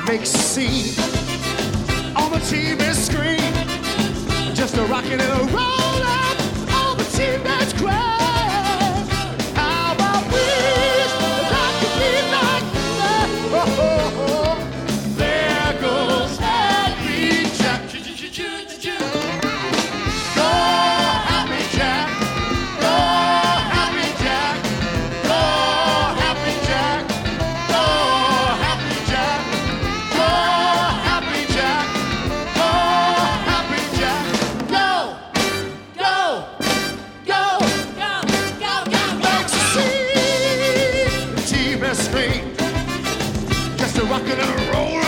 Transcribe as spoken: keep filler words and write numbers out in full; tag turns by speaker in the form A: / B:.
A: makes a scene on the T V screen. Just a rockin' and a rollin' on the teenage crowd. How I wish that I could be like that. Oh, oh, oh. There goes Happy Jack. Go Happy Jack. Go Happy Jack. Go Happy Jack. Go Happy Jack. Go Happy Jack. Go Happy Jack. Go, go, go, go, go, go. Makes a scene, T V screen, just a rockin' and a rollin'.